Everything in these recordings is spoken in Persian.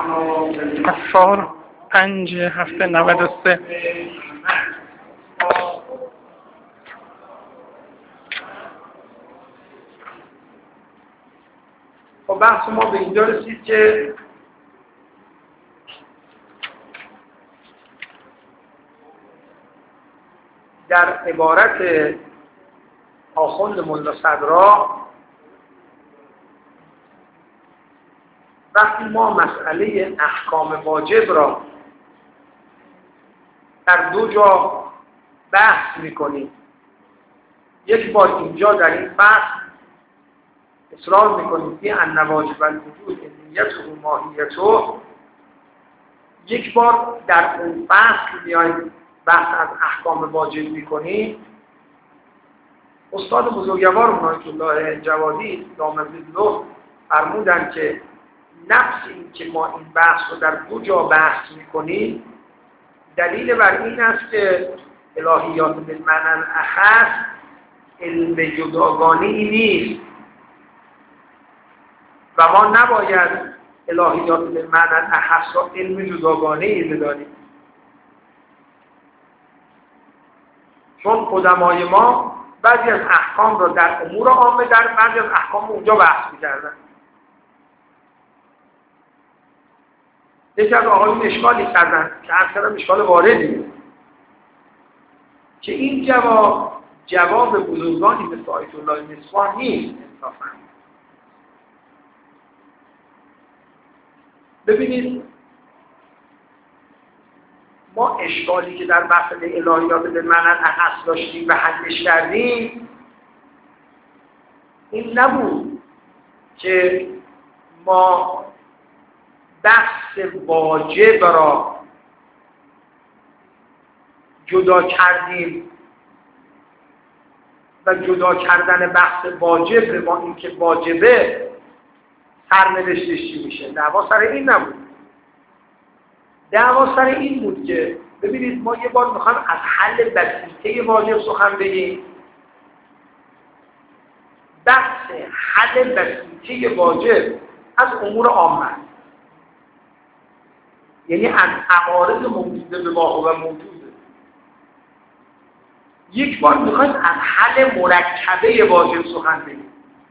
غفار 5/7/93. خب بحث ما به اینجا رسید که در عبارت آخوند ملا صدرا وقتی ما مسئله احکام واجب را در دو جا بحث میکنیم، یک بار اینجا در این فصل اصرار میکنیم که ان واجب الوجود نیت و ماهیته، یک بار در اون فصل میایم بحث از احکام واجب میکنیم. استاد بزرگوار عنایت الله جوادی دامن الله فرمودن که نفس این که ما این بحث رو در دو جا بحث میکنیم دلیل بر این است که الهیات بالمعنى الاخص علم جداگانه‌ای نیست و ما نباید الهیات بالمعنى الاخص را علم جداگانه‌ای بدانیم، چون قدمای ما بعضی از احکام را در امور عامه در بعضی از احکام اونجا بحث می‌کردن. یکی از آقایون اشکالی کردن که هر کدام اشکال واردی که این جواب بزرگانی مثل آیت الله نصفان نیست انصافاً. ببینید ما اشکالی که در بحث الهیات بالمعنى الاخص داشتیم و حلش کردیم این نبود که ما بحث واجب را جدا کردیم و جدا کردن بحث واجب با این که واجبه سرنوشتش چی میشه. دعوا سر این نبود. دعوا سر این بود که ببینید ما یه بار میخوایم از حل بسیطه واجب سخن بگیم. بحث حل بسیطه واجب از امور عامه، یعنی از عوارض موجوده به ما و موجوده. یک بار میخوایم از حل مرکبه واجب سخن بگیم.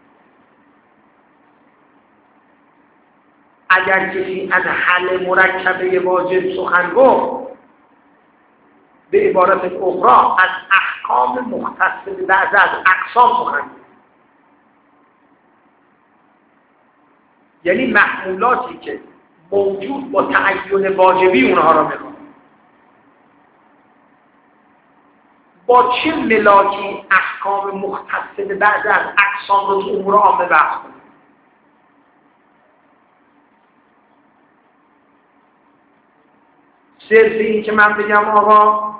اگر کسی از حل مرکبه واجب سخن گفت، به عبارت اخرى از احکام مختص به بعض از اقسام سخن گفت، یعنی محمولاتی که موجود با تعین واجبی اونها را میخواد. با چه ملاکی احکام مختص به بعض از اقسام رو تو امور عامه بحث کنیم؟ صرف این که من بگم آقا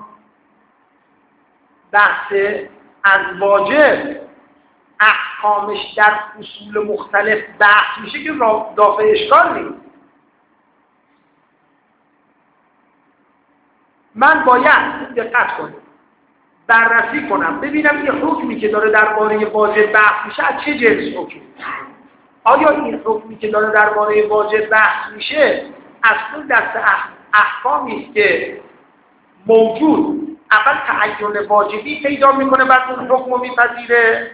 بحث از واجب احکامش در اصول مختلف بحث میشه که دافع اشکال نیست. من باید دقت کنم، بررسی کنم، ببینم این حکمی که داره درباره واجب بحث میشه از چه جنس حکمی. آیا این حکمی که داره درباره واجب بحث میشه از اون دست احکامی است که موجود اول تعین واجبی پیدا میکنه بعد اون حکم رو میپذیره،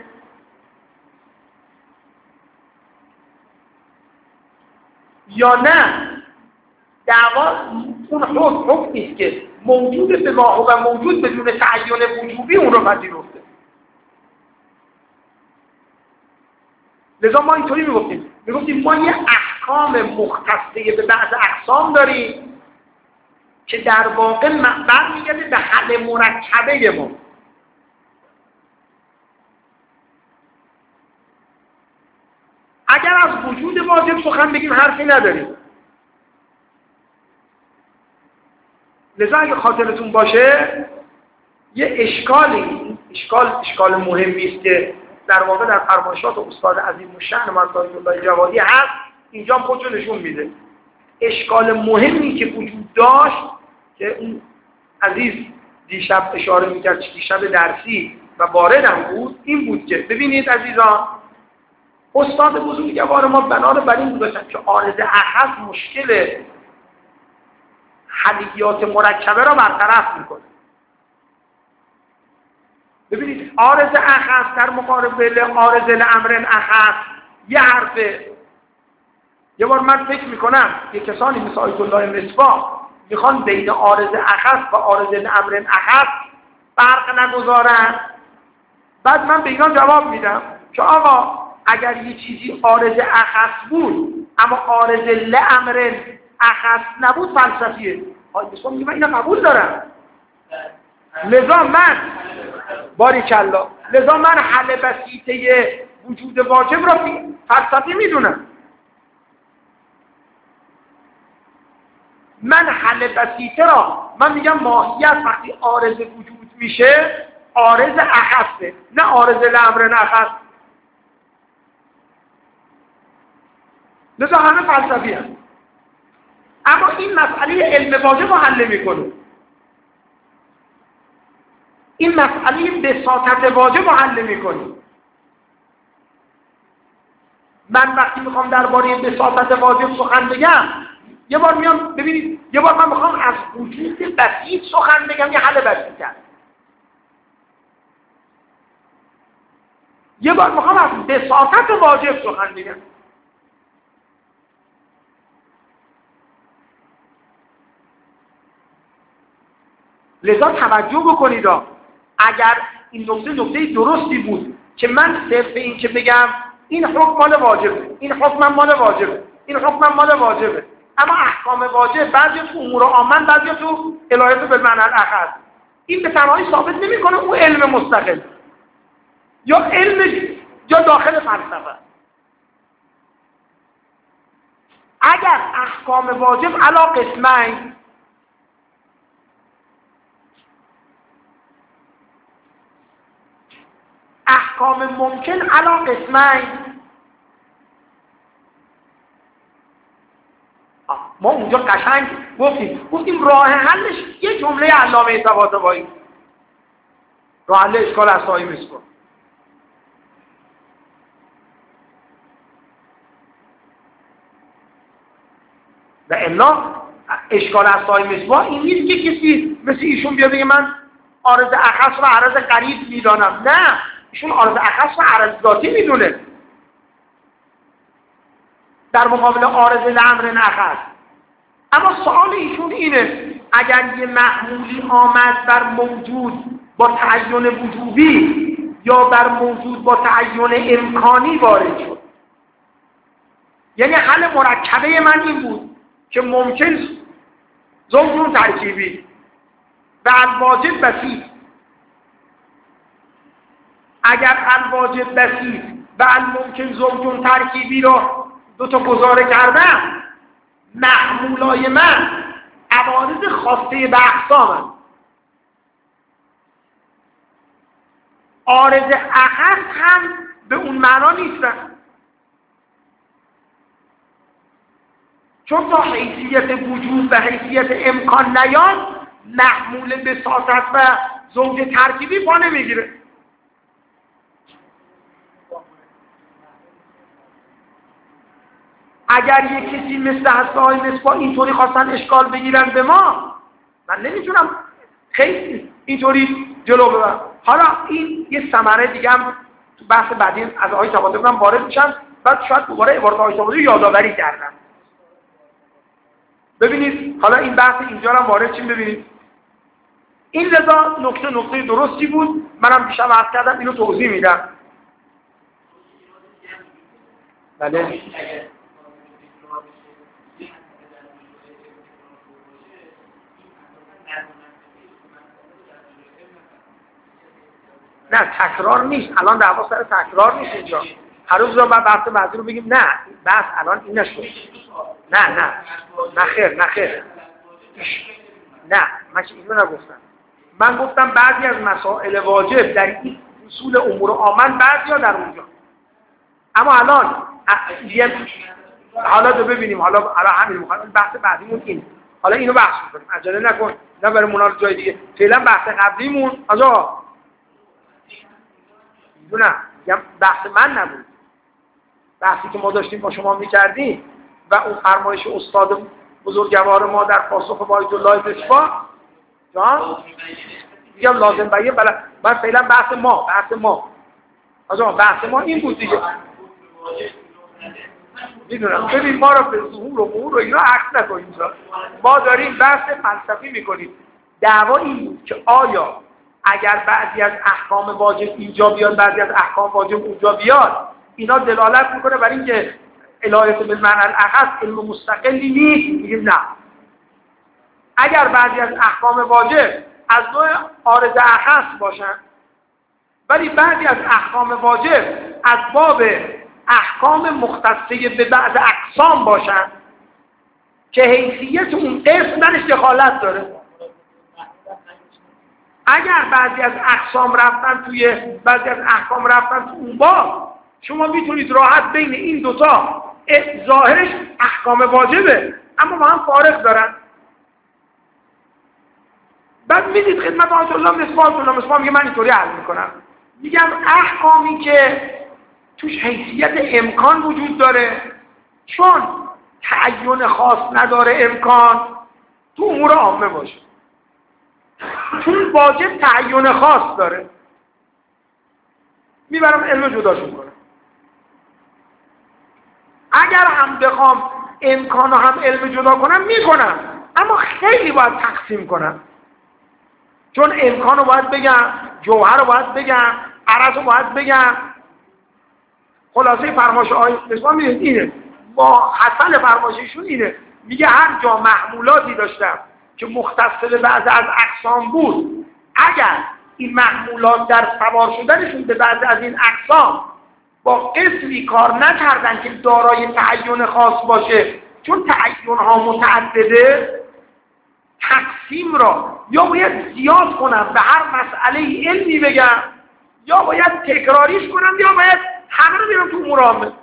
یا نه دعوا اون حکمی است که موجود به ما و موجود بدون تعین وجوبی اون رو پذیرفته. لذا ما اینطوری میگفتیم ما یه احکام مختصه به بعض اقسام داریم که در واقع برمیگرده به حل مرکبه ما. اگر از وجود واجب سخن بگیم حرفی نداریم. لذا اگه خاطرتون باشه یه اشکال مهمی است که در واقع در فرمایشات استاد عظیم الشأن آیت الله جوادی هست، اینجا خودشو نشون میده. اشکال مهمی که وجود داشت که اون عزیز دیشب اشاره میکرد، دیشب درسی و وارد هم بود، این بود که ببینید عزیزان، استاد بزرگوار ما بنا رو بر این گذاشتن که عارض اخص مشکل حلیات مرکبه را برطرف میکنه. ببینید عارض اخص در مقابل عارض لامر اخص یه حرفه. یه بار من فکر میکنم یه کسانی مثل آیت الله مصباح میخوان بین عارض اخص و عارض لامر اخص فرق نگذارن. بعد من به اینا جواب میدم که آقا اگر یه چیزی عارض اخص بود اما عارض لامر اخص نبود فلسفیه. آیت مصباح میگه من اینا قبول دارم. لذا من باریکالله لذا من حل بسیطه وجود واجب را فلسفی میدونم. من حل بسیطه را من میگم ماهیت وقتی عارض وجود میشه عارض اخصه نه عارض لامر اخص. لذا همه فلسفی هست. اما این مسئله علم واجب رو حل میکنه. این مسئله بساطت واجب رو حل میکنه. من وقتی میخوام درباره بساطت واجب سخن بگم یه بار میام ببینید یه بار من میخوام از وجود بسیط سخن بگم یه حل بسیط هست. یه بار میخوام از بساطت واجب سخن بگم. لذا توجه بکنید اگر این نکته درستی بود که من صرف این که بگم این حکم مال واجبه، این حکم مال واجبه، این حکم مال واجبه، اما احکام واجب بعضی تو امور عامه بعضی تو الهیات بالمعنی الاخر، این به تنهایی ثابت نمیکنه او علم مستقل یا علم یا داخل فلسفه. اگر احکام واجب علی قسمین، احکام ممکن علی قسمین، ما اونجا قشنگ گفتیم راه حلش یه جمله علامه طباطبایی، راه حل اشکال اسائی مصباح. و الا اشکال اسائی مصباح این نیست که کسی مثل ایشون بیا بگه من عارض اخص و عرض قریب میدانم. نه، ایشون عارض اخص و عرض ذاتی میدونه در مقابل عارض لامر اخص. اما سوال ایشون اینه اگر یه محمولی آمد بر موجود با تعین وجوبی یا بر موجود با تعین امکانی وارد شد، یعنی حل مرکبه من این بود که ممکن زوجون ترکیبی و الواجب بسیط. اگر الواجب بسیط و الممکن زوجون ترکیبی رو دوتا گزاره کردم، محمولای من عوارض خاصه به اقسامم. عارض اخص هم به اون معنا نیستن، چون تا حیثیت وجود و حیثیت امکان نیاد محمول بساطت و زوج ترکیبی پا نمیگیره. اگر یک کسی مثل حسای مصباح اینطوری خواستن اشکال بگیرن به ما، من نمیتونم خیلی اینطوری جلو ببرم. حالا این یه ثمره دیگه هم تو بحث بعدی از آقای طباطبایی من وارد میشم، بعد شاید دوباره عبارت آقای طباطبایی یادآوری کردم. ببینید حالا این بحث اینجا هم وارد شیم. ببینید این لذا نکته درستی بود، منم بیشتر عرض کردم، اینو توضیح میدم. بله نه تکرار نیست، الان دعوا سر تکرار نیست اینجا. هر روز رو بحث بعضی رو بگیم نه بحث الان این نشد. نه خیر نه، من چه اینو نگفتم. من گفتم بعضی از مسائل واجب در این اصول امور عامه بعضی ها در اونجا، اما الان حالا تو ببینیم، حالا همین میخوام بحث بعدیمون این، حالا اینو بحث کنیم، عجله نکن، نه برای منال جای دیگه. فعلا بحث قبلیمون آقا نه بحث من نبود. بحثی که ما داشتیم با شما میکردیم و اون فرمایش استاد بزرگوار ما در پاسخ با آیت الله بسپا جان میگم لازم بیان من فعلا بحث ما بحث ما این بود دیگه. میدونم ببین ما رو به ظهور و مهور و اینا عکس نکنیم اینجا، ما داریم بحث فلسفی میکنیم. دعوا این بود که آیا اگر بعضی از احکام واجب اینجا بیاد بعضی از احکام واجب اونجا بیاد، اینا دلالت میکنه بر اینکه الهیات بالمعنی الاخص علم مستقلی نیست؟ میگیم نه. اگر بعضی از احکام واجب از نوع عارض اخص باشن ولی بعضی از احکام واجب از باب احکام مختصه به بعض اقسام باشن که حیثیت اون قسم درش دخالت داره، اگر بعضی از اقسام رفتن توی بعضی از احکام رفتن تو اون باب، شما میتونید راحت بین این دوتا ظاهرش احکام واجبه اما با هم فارق دارن. بعد میدید خدمت آیت الله مصباح میگه من اینطوری حل میکنم، میگم احکامی که توش حیثیت امکان وجود داره چون تعین خاص نداره امکان تو امور عامه باشه، چون واجب تعین خاص داره میبرم علم جداشون کنم. اگر هم بخوام امکان و هم علم جدا کنم میکنم اما خیلی باید تقسیم کنم، چون امکان رو باید بگم، جوهر رو باید بگم، عرض رو باید بگم. خلاصه فرمایش آیه اسلام اینه، با حسن فرمایششون اینه، میگه هر جا محمولاتی داشتم که مختص به بعض از اقسام بود، اگر این محمولات در سوار شدنشون به بعض از این اقسام با قسمی کار نکردن که دارای تعین خاص باشه، چون تعین ها متعدده، تقسیم را یا باید زیاد کنم به هر مسئله علمی بگم یا باید تکراریش کنم یا باید همه رو بیارم تو امور عامه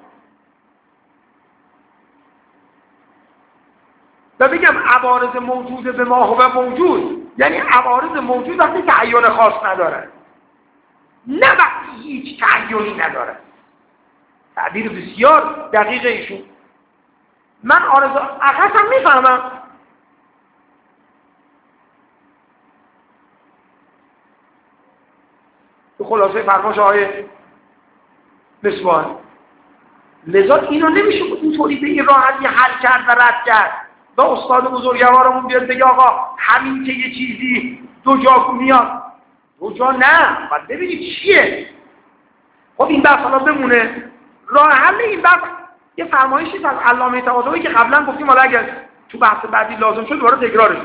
و بگم عوارض موجود به ما هو موجود، یعنی عوارض موجود وقتی تعین خاص ندارن، نه وقتی هیچ تعینی ندارن. تعبیر بسیار دقیق ایشون. من عارض اخص هم میفهمم، تو خلاصه فرمایش آیه مصباح. لذا اینو نمیشه اینطوری به این راحتی حل کرد و رد کرد و استاد بزرگوارمون بیاد بگه آقا همین که یه چیزی دو جا میاد، دو جا نه، باید ببینید چیه. خب این بحث حالا بمونه. راه حل این بحث یه فرمایشی از علامه طباطبایی که قبلا گفتیم، حالا اگر تو بحث بعدی لازم شد دوباره تکرارش.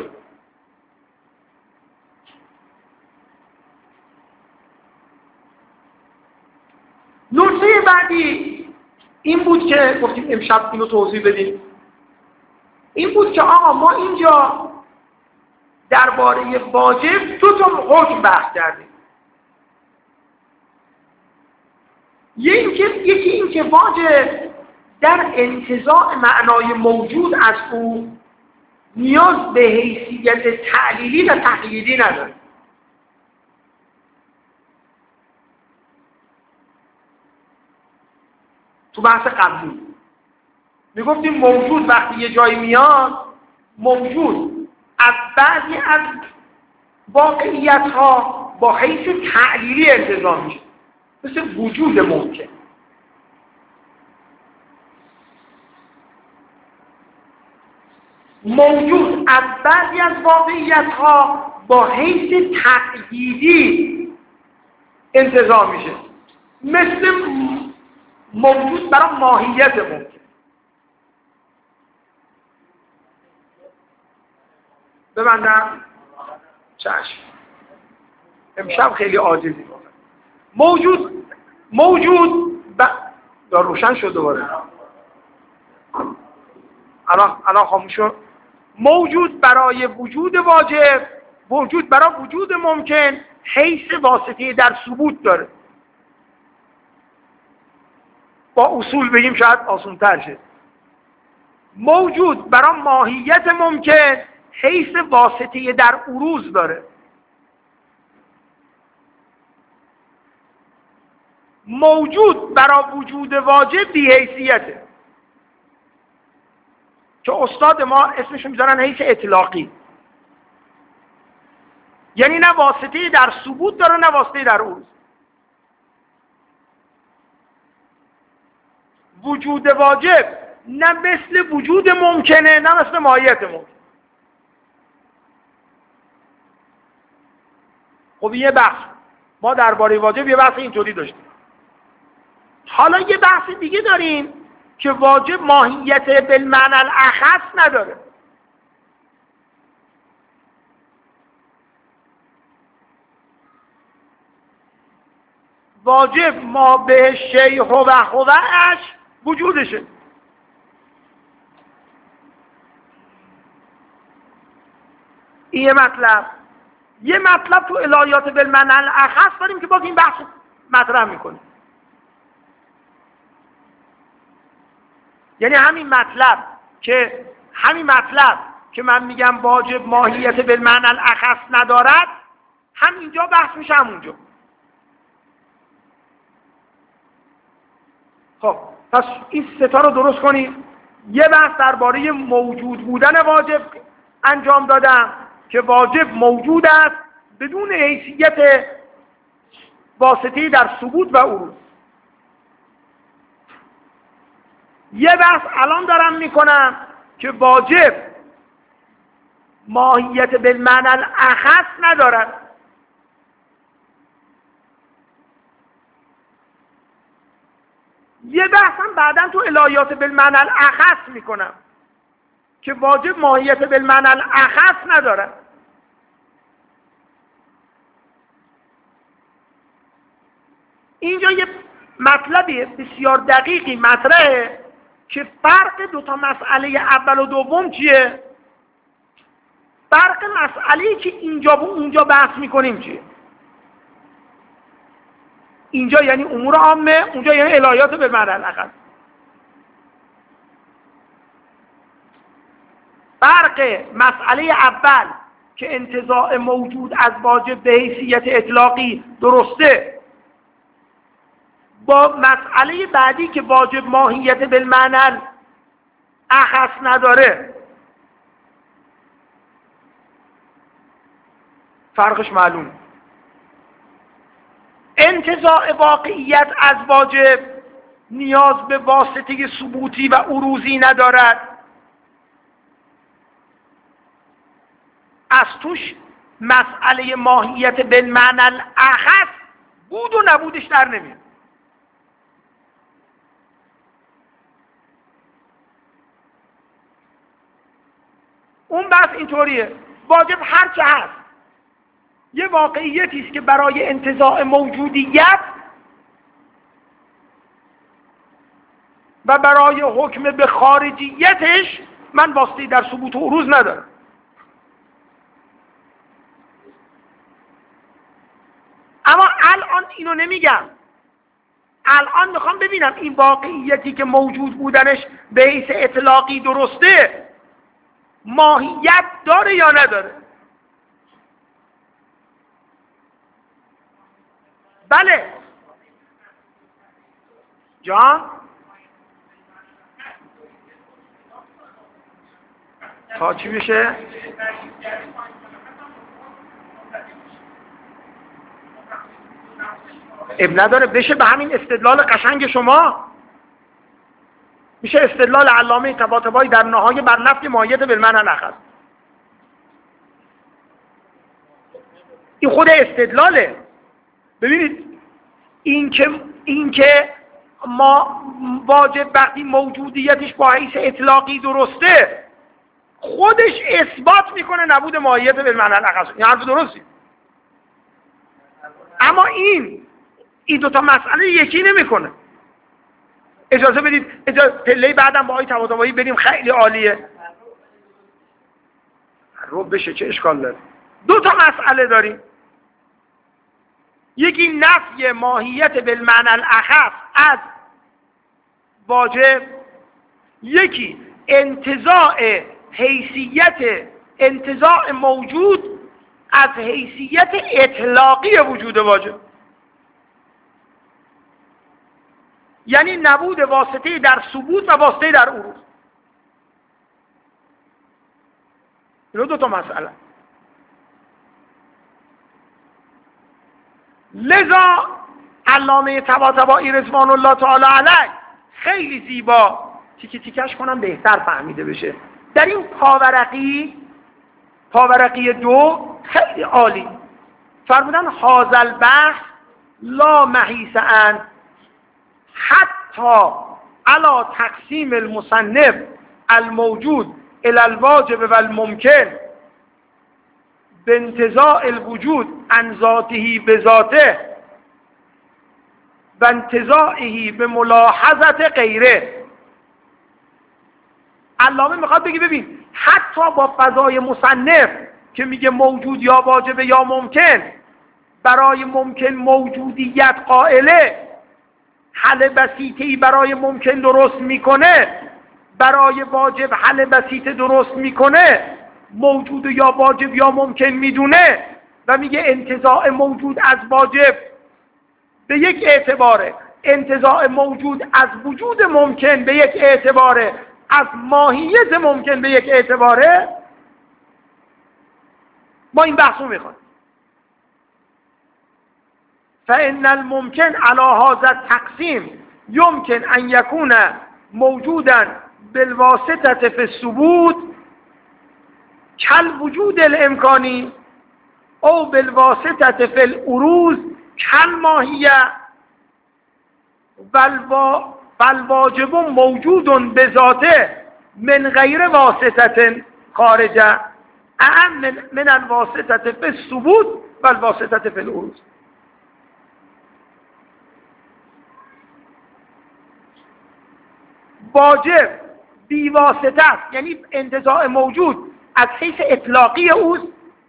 نکته بعدی این بود که گفتیم امشب اینو توضیح بدیم، این بود که آقا ما اینجا درباره واجب دو تا حکم بحث کردیم. یکی این که واجب در انتزاع معنای موجود از او نیاز به حیثیت تعلیلی و تقییدی نداره. تو بحث قبلی میگفتیم موجود وقتی یه جایی میاد، موجود از بعضی از واقعیت‌ها با حیث تعلیلی انتزاع میشه، مثل وجود ممکن. موجود از بعضی از واقعیت‌ها با حیث تقییدی انتزاع میشه، مثل موجود برای ماهیت ممکن. ببندم چشم، امشب خیلی عاجزی کنم. موجود یا روشن شد دوباره، الان خاموش شد. موجود برای وجود واجب، موجود برای وجود ممکن حیث واسطه در ثبوت داره. با اصول بگیم شاید آسان‌تر شه. موجود برای ماهیت ممکن حیث واسطه در عروض داره. موجود برای وجود واجب بی‌حیثیته که استاد ما اسمشون میذارن حیث اطلاقی، یعنی نه واسطه در ثبوت داره نه واسطه در عروض. وجود واجب نه مثل وجود ممکنه نه مثل ماهیت ممکن. خب یه بحث ما درباره واجب یه بحث اینطوری داشتیم. حالا یه بحث دیگه داریم که واجب ماهیت بالمعنی الاخص نداره. واجب ما به شیء هوش وجودشه. این یه مطلب. یه مطلب تو الهیات بالمعنی الاخص داریم که باز این بحث مطرح میکنیم. یعنی همین مطلب که من میگم واجب ماهیت بالمعنی الاخص ندارد، هم اینجا بحث میشه هم اونجا. خب پس این ستا رو درست کنیم. یه بحث درباره موجود بودن واجب انجام دادم که واجب موجود است بدون حیثیت واسطه‌ای در ثبوت و عروض. یه بحث الان دارم میکنم که واجب ماهیت بالمعنی الاخص ندارد. یه بحثم بعداً تو الهیات بالمعنی الاخص میکنم که واجب ماهیت بالمعنی الاخص ندارد. اینجا یه مطلبی بسیار دقیقی مطرحه که فرق دوتا مسئله اول و دوم چیه؟ فرق مسئله‌ای که اینجا و اونجا بحث میکنیم چیه؟ اینجا یعنی امور عامه، اونجا یعنی الهیات بالمعنی الاخص. فرق مسئله اول که انتزاع موجود از واجب به حیثیت اطلاقی درسته با مسئله بعدی که واجب ماهیت بالمعنی اخص نداره فرقش معلوم. انتزاع واقعیت از واجب نیاز به واسطه ثبوتی و عروضی ندارد. از توش مسئله ماهیت بالمعنی الاخص بود و نبودش در نمیاد. اون بحث اینطوریه، واجب هر چه هست یه واقعیتی است که برای انتزاع موجودیت و برای حکم به خارجیتش من واسطه‌ای در ثبوت و عروض ندارم. اما الان اینو نمیگم. الان میخوام ببینم این واقعیتی که موجود بودنش به حیث اطلاقی درسته ماهیت داره یا نداره. بله جان تا چی بشه؟ اب نداره بشه به همین استدلال قشنگ شما. میشه استدلال علامه طباطبایی در نهایه بر نفی ماهیت بالمعنی الاخص. این خود استدلاله. ببینید اینکه ما واجب وقتی موجودیتش با حیث اطلاقی درسته خودش اثبات میکنه نبود ماهیت بالمعنی الاخص. این حرف درستی. اما این دوتا مسئله یکی نمیکنه. اجازه بدید پله بعدم با آقای طباطبایی بریم، خیلی عالیه. رو بشه چه اشکال داره. دو تا مسئله داریم. یکی نفی ماهیت بالمعنی الاخص از واجب، یکی انتزاع موجود از حیثیت اطلاقی وجود واجب. یعنی نبود واسطه در ثبوت و واسطه در عروض. اینو دو تا مسئله. لذا علامه طباطبایی رضوان الله تعالی علیه خیلی زیبا تیکه تیکش کنم بهتر فهمیده بشه. در این پاورقی 2 خیلی عالی فرمودن هذا البحث لا محیص عن حتی علی تقسیم المصنف الموجود الى الواجب والممکن بانتزاع الوجود عن ذاته بذاته و انتزاعه به ملاحظت غیره. علامه میخواد بگی ببین حتی با فضای مصنف که میگه موجود یا واجبه یا ممکن، برای ممکن موجودیت قائله، حل بسیطه‌ای برای ممکن درست میکنه، برای واجب حل بسیطه درست میکنه، موجود یا واجب یا ممکن میدونه و میگه انتزاع موجود از واجب به یک اعتباره، انتزاع موجود از وجود ممکن به یک اعتباره، از ماهیت ممکن به یک اعتباره. ما این بحثو میخوایم. فإن الممكن على هذا التقسيم يمكن أن يكون موجودا بالواسطة في الثبوت كالوجود الإمكاني أو بالواسطة في الأروز كالماهية والواجب موجود بذاته من غير واسطة خارجة أهم من الواسطة في الثبوت والواسطة في الأروز. واجب بیواسطه است، یعنی انتزاع موجود از حیث اطلاقی اوست،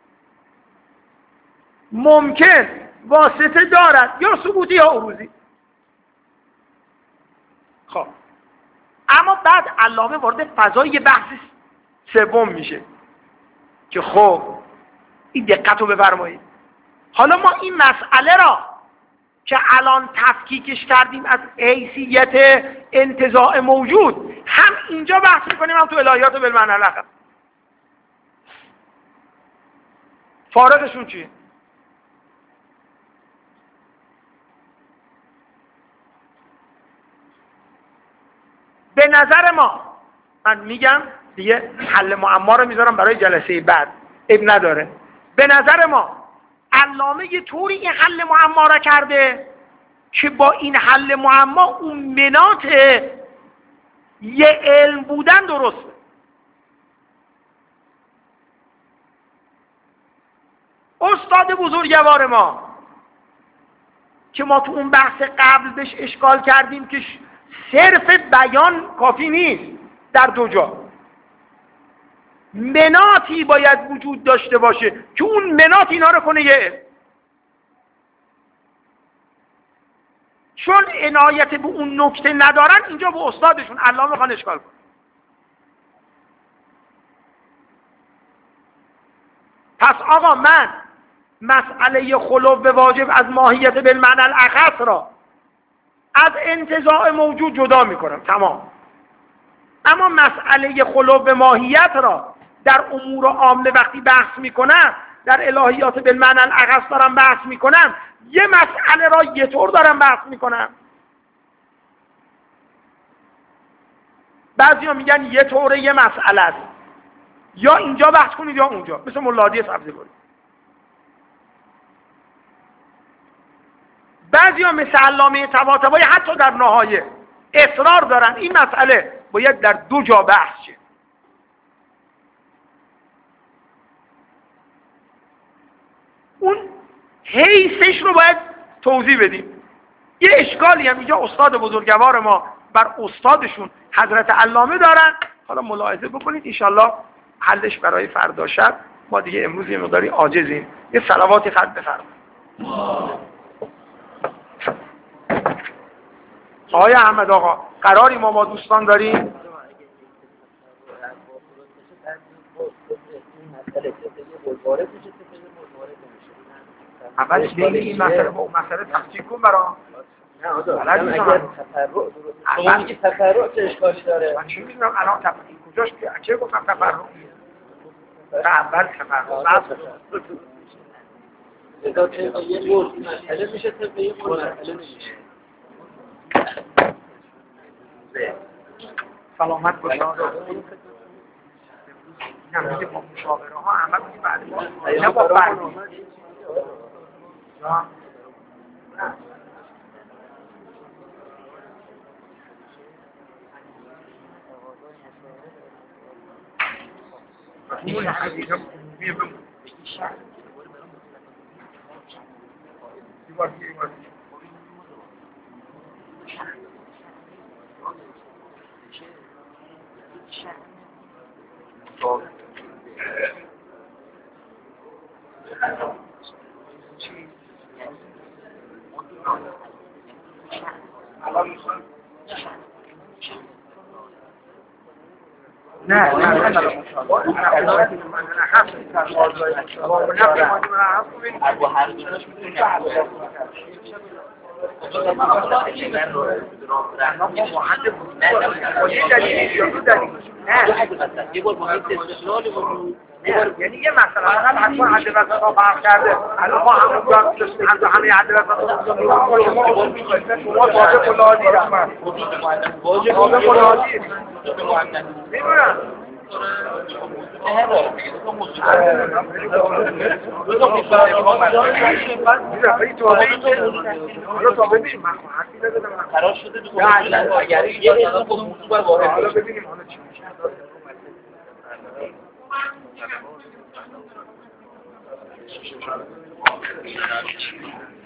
ممکن واسطه دارد یا ثبوتی یا عروضی. خب اما بعد علامه وارد فضای بحث سوم میشه که خب این دقت رو بفرمایید. حالا ما این مسئله را که الان تفکیکش کردیم از حیثیت انتزاع موجود، هم اینجا بحث میکنیم هم تو الهیات بالمعنی الاخر. فارقشون چیه؟ به نظر ما، من میگم دیگه حل معما رو میذارم برای جلسه بعد، اب نداره. به نظر ما علامه یه طوری این حل معما را کرده که با این حل معما اون مناط یه علم بودن درسته. استاد بزرگوار ما که ما تو اون بحث قبل بهش اشکال کردیم که صرف بیان کافی نیست، در دو جا مناطی باید وجود داشته باشه که اون مناط اینا رو کنه یه علم. چون عنایت به اون نکته ندارن، اینجا به استادشون علامه میخوان اشکال کنن. پس آقا من مسئله خلو به واجب از ماهیت بالمعنی الاخص را از انتزاع موجود جدا میکنم، تمام. اما مسئله خلو به ماهیت را در امور عامه وقتی بحث میکنم، در الهیات بالمعنی الاخص دارم بحث میکنم، یه مسئله را یه طور دارم بحث میکنم. بعضی ها میگن یه طوره یه مسئله است، یا اینجا بحث کنید یا اونجا، مثل مولادی سبزگاری. بعضی ها مثل علامه طباطبایی حتی در نهایه اصرار دارن این مسئله باید در دو جا بحث شه. اون حیثش رو باید توضیح بدیم. یه اشکالی هم اینجا استاد بزرگوار ما بر استادشون حضرت علامه دارن. حالا ملاحظه بکنید انشالله حلش برای فردا شب. ما دیگه امروز یه مقداری عاجزیم. یه صلواتی خط بفرمایید. آقای احمد آقا قراری ما با دوستان داریم؟ اولش بین این مسئله با اون مسئله تفکیک کن برام. اگر تفرع شما میگی تفرع چه اشکالی داره؟ من چی میدونم الان کجاش چه گفتم تفرعیه؟ اول تفرع اذا طبق یه قول مسئله میشه طبق یه قول مسئله نمیشه. سلامت باشه اینم میگه با مشاوره ها عمل کنی بعد ما اینا با فرمی اون حقیقه میبم نه یعنی یه مثلا حتما حد وسط ها فرق کرده الان ما همون جان داشتیم همه حد وسط شما واجه کلاهی رحمت واجه کلاهی میدونم قرار شده اگر یه اسم خود موضوع باید واحد باشه. ببینیم حالا چی میشه